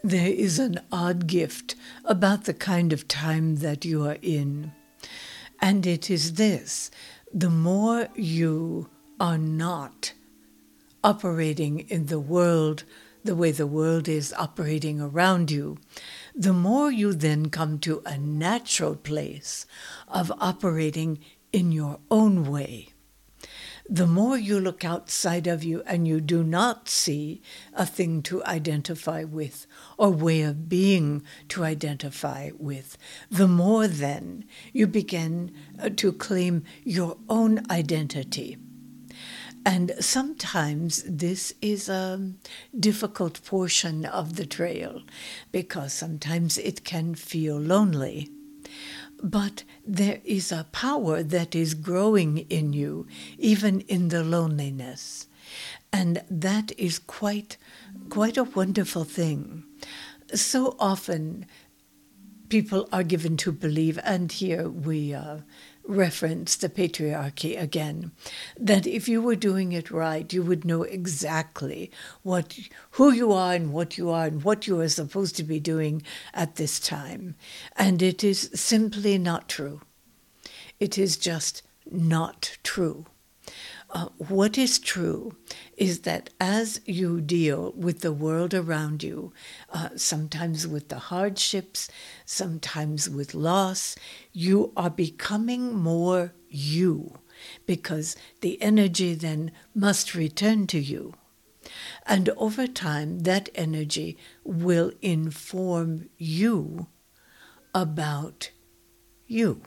There is an odd gift about the kind of time that you are in. And it is this: the more you are not operating in the world the way the world is operating around you, the more you then come to a natural place of operating in your own way. The more you look outside of you and you do not see a thing to identify with or way of being to identify with, the more then you begin to claim your own identity. And sometimes this is a difficult portion of the trail because sometimes it can feel lonely. But there is a power that is growing in you, even in the loneliness. And that is quite a wonderful thing. So often people are given to believe, and here we reference the patriarchy again, that if you were doing it right, you would know exactly who you are and what you are supposed to be doing at this time. And it is simply not true. It is just not true. What is true is that as you deal with the world around you, sometimes with the hardships, sometimes with loss, you are becoming more you, because the energy then must return to you. And over time, that energy will inform you about you.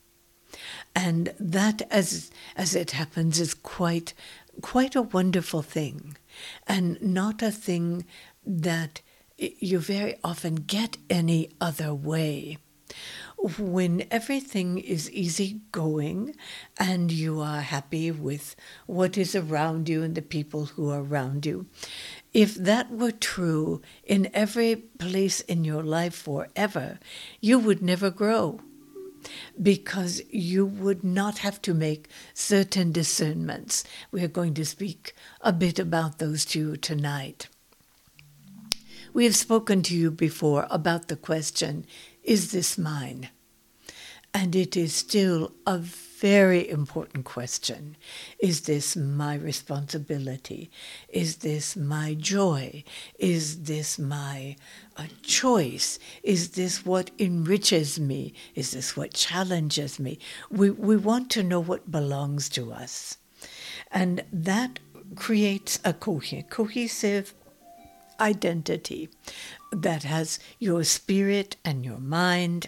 And that, as it happens, is quite a wonderful thing, and not a thing that you very often get any other way. When everything is easy going and you are happy with what is around you and the people who are around you, if that were true in every place in your life forever, you would never grow, because you would not have to make certain discernments. We are going to speak a bit about those to you tonight. We have spoken to you before about the question, is this mine? And it is still a very important question. Is this my responsibility? Is this my joy? Is this my choice? Is this what enriches me? Is this what challenges me? We want to know what belongs to us. And that creates a cohesive identity that has your spirit and your mind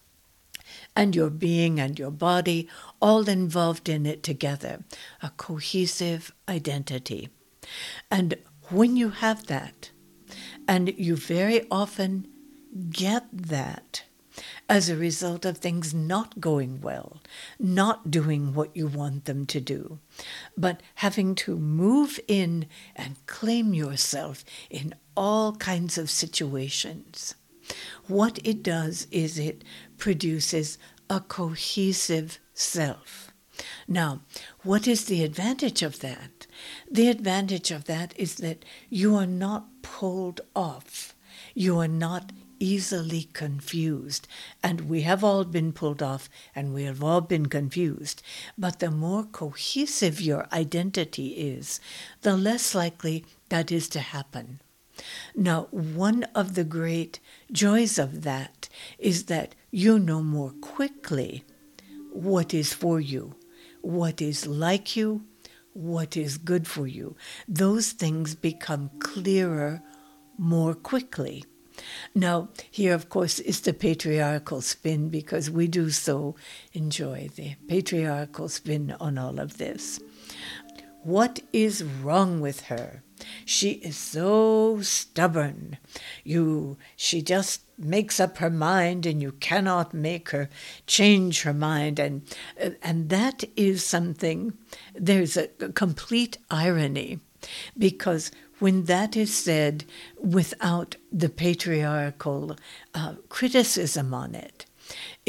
and your being and your body all involved in it together, a cohesive identity. And when you have that, and you very often get that as a result of things not going well, not doing what you want them to do, but having to move in and claim yourself in all kinds of situations, what it does is it produces a cohesive self. Now, what is the advantage of that? The advantage of that is that you are not pulled off. You are not easily confused. And we have all been pulled off and we have all been confused. But the more cohesive your identity is, the less likely that is to happen. Now, one of the great joys of that is that you know more quickly what is for you, what is like you, what is good for you. Those things become clearer more quickly. Now, here, of course, is the patriarchal spin, because we do so enjoy the patriarchal spin on all of this. What is wrong with her? She is so stubborn. She just makes up her mind and you cannot make her change her mind. And that is something, there's a complete irony, because when that is said without the patriarchal criticism on it,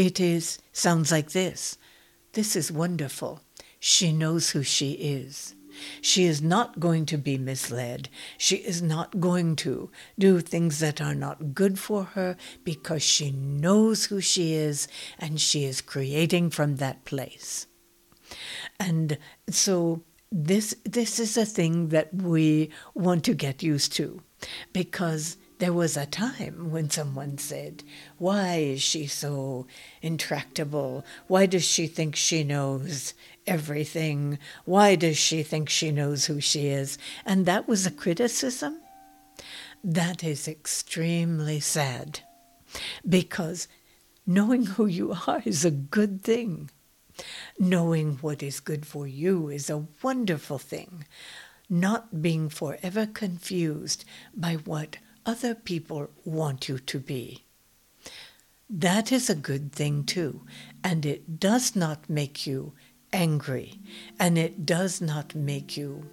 sounds like this. This is wonderful. She knows who she is. She is not going to be misled. She is not going to do things that are not good for her because she knows who she is and she is creating from that place. And so this is a thing that we want to get used to, because there was a time when someone said, "Why is she so intractable? Why does she think she knows everything? Why does she think she knows who she is?" And that was a criticism. That is extremely sad, because knowing who you are is a good thing. Knowing what is good for you is a wonderful thing. Not being forever confused by what other people want you to be. That is a good thing too, and it does not make you angry, and it does not make you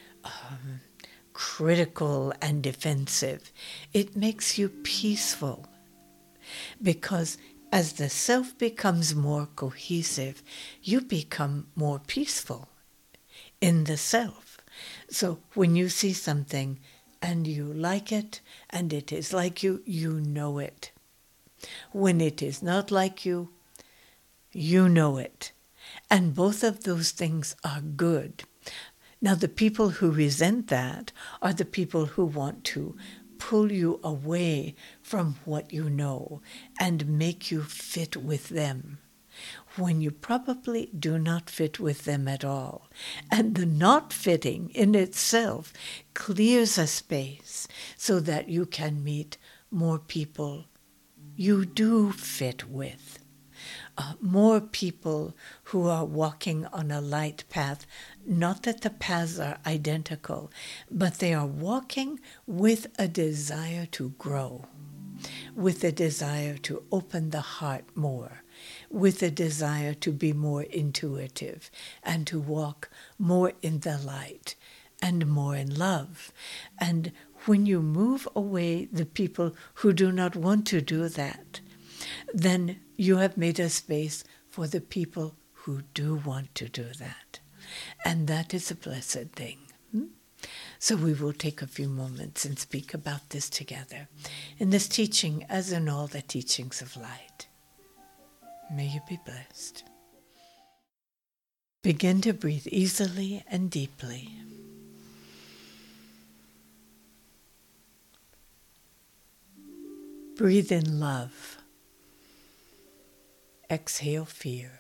critical and defensive. It makes you peaceful, because as the self becomes more cohesive, you become more peaceful in the self. So when you see something and you like it, and it is like you, you know it. When it is not like you, you know it. And both of those things are good. Now, the people who resent that are the people who want to pull you away from what you know and make you fit with them, when you probably do not fit with them at all. And the not fitting in itself clears a space so that you can meet more people you do fit with. More people who are walking on a light path. Not that the paths are identical, but they are walking with a desire to grow, with a desire to open the heart more, with a desire to be more intuitive and to walk more in the light and more in love. And when you move away the people who do not want to do that, then you have made a space for the people who do want to do that. And that is a blessed thing. So we will take a few moments and speak about this together, in this teaching as in all the teachings of light. May you be blessed. Begin to breathe easily and deeply. Breathe in love. Exhale fear.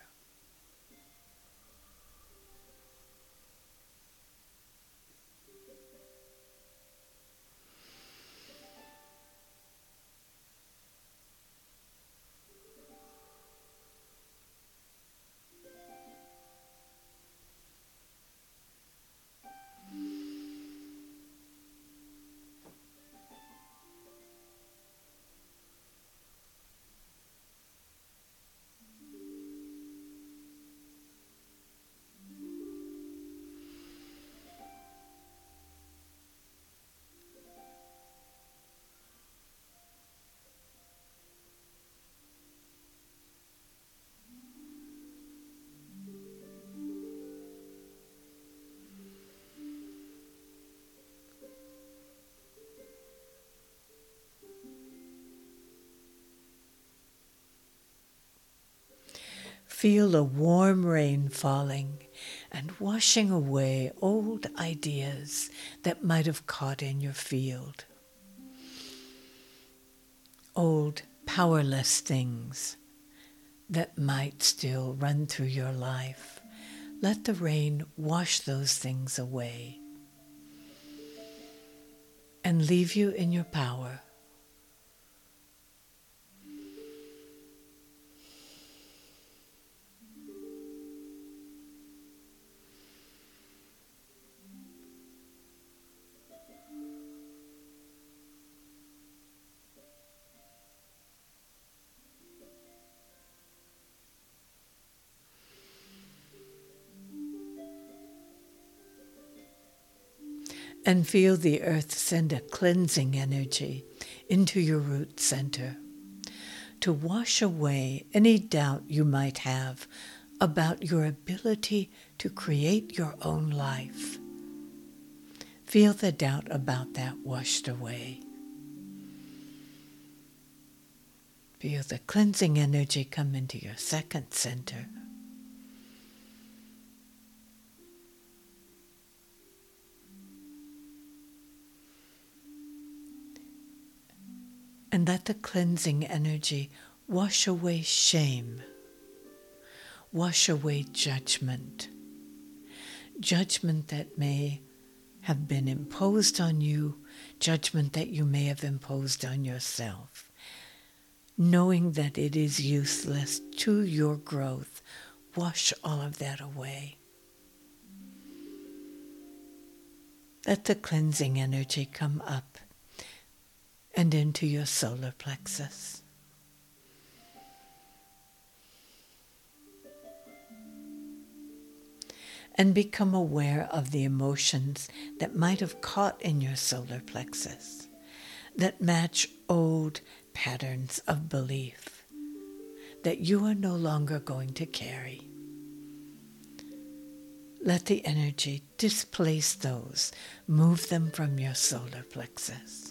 Feel a warm rain falling and washing away old ideas that might have caught in your field. Old powerless things that might still run through your life. Let the rain wash those things away and leave you in your power. And feel the earth send a cleansing energy into your root center to wash away any doubt you might have about your ability to create your own life. Feel the doubt about that washed away. Feel the cleansing energy come into your second center. And let the cleansing energy wash away shame, wash away judgment, judgment that may have been imposed on you, judgment that you may have imposed on yourself, knowing that it is useless to your growth. Wash all of that away. Let the cleansing energy come up and into your solar plexus. And become aware of the emotions that might have caught in your solar plexus that match old patterns of belief that you are no longer going to carry. Let the energy displace those, move them from your solar plexus.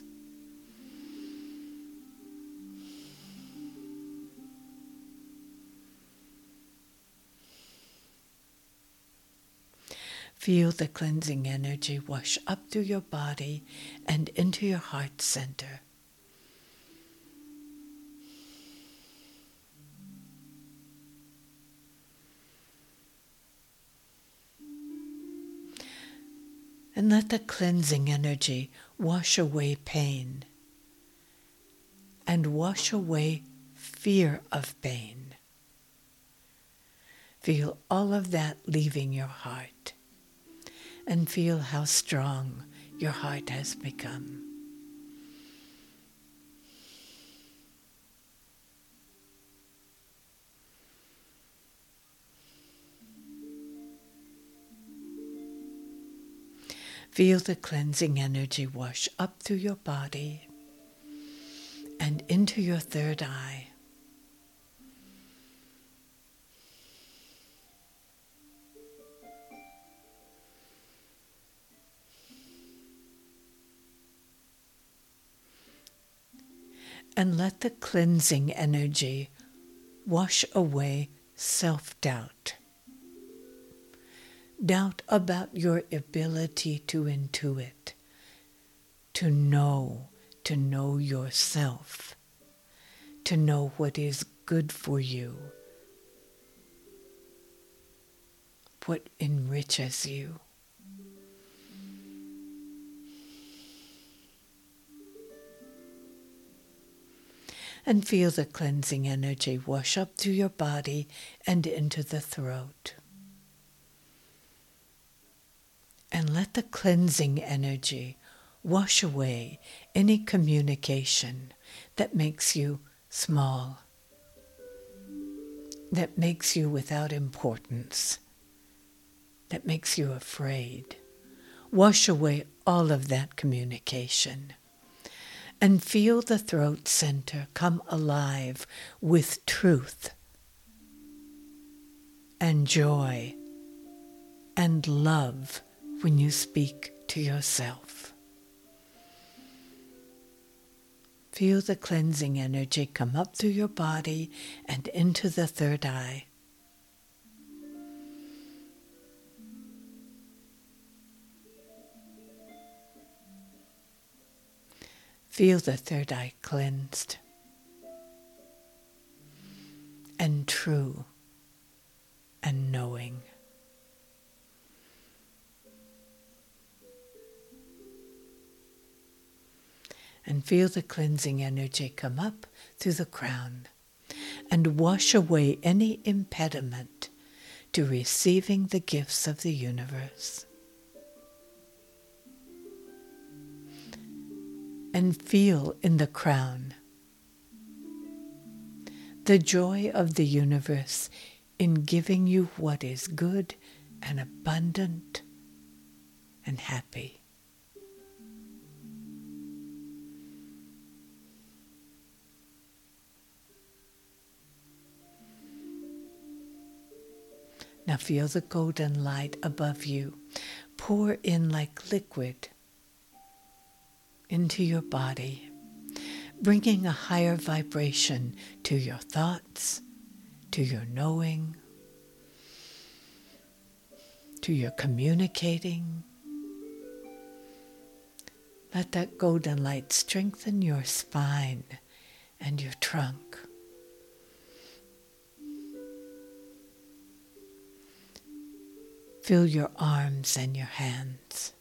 Feel the cleansing energy wash up through your body and into your heart center. And let the cleansing energy wash away pain and wash away fear of pain. Feel all of that leaving your heart. And feel how strong your heart has become. Feel the cleansing energy wash up through your body and into your third eye. And let the cleansing energy wash away self-doubt. Doubt about your ability to intuit, to know yourself, to know what is good for you, what enriches you. And feel the cleansing energy wash up through your body and into the throat. And let the cleansing energy wash away any communication that makes you small, that makes you without importance, that makes you afraid. Wash away all of that communication. And feel the throat center come alive with truth and joy and love when you speak to yourself. Feel the cleansing energy come up through your body and into the third eye. Feel the third eye cleansed and true and knowing. And feel the cleansing energy come up through the crown and wash away any impediment to receiving the gifts of the universe. And feel in the crown the joy of the universe in giving you what is good and abundant and happy. Now feel the golden light above you pour in like liquid into your body, bringing a higher vibration to your thoughts, to your knowing, to your communicating. Let that golden light strengthen your spine and your trunk. Fill your arms and your hands.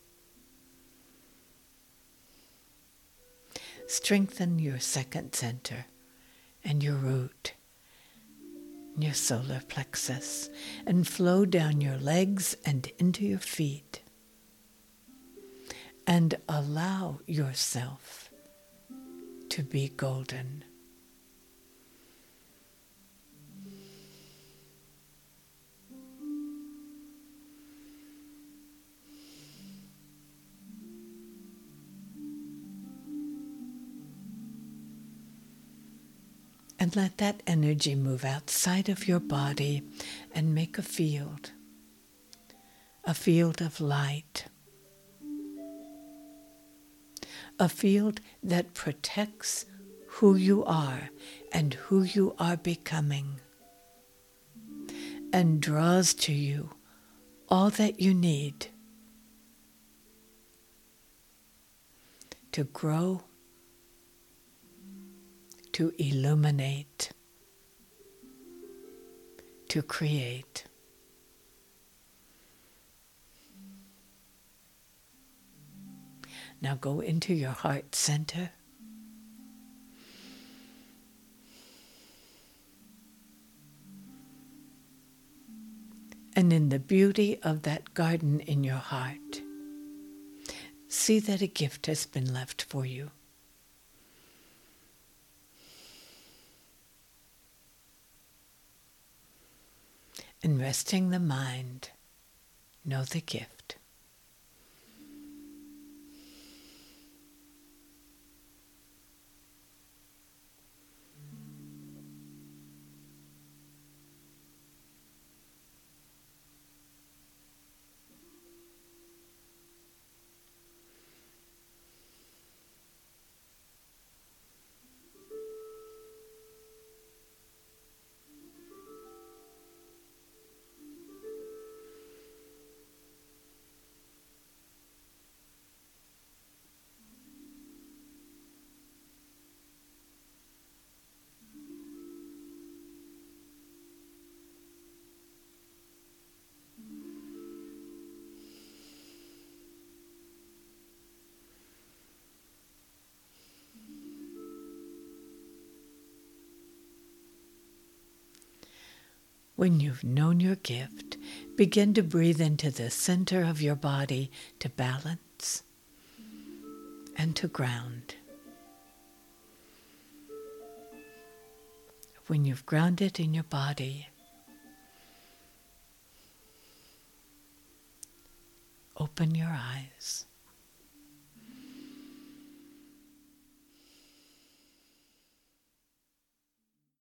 Strengthen your second center and your root, your solar plexus, and flow down your legs and into your feet. And allow yourself to be golden. And let that energy move outside of your body and make a field of light, a field that protects who you are and who you are becoming, and draws to you all that you need to grow, to illuminate, to create. Now go into your heart center. And in the beauty of that garden in your heart, see that a gift has been left for you. And resting the mind, know the gift. When you've known your gift, begin to breathe into the center of your body to balance and to ground. When you've grounded in your body, open your eyes.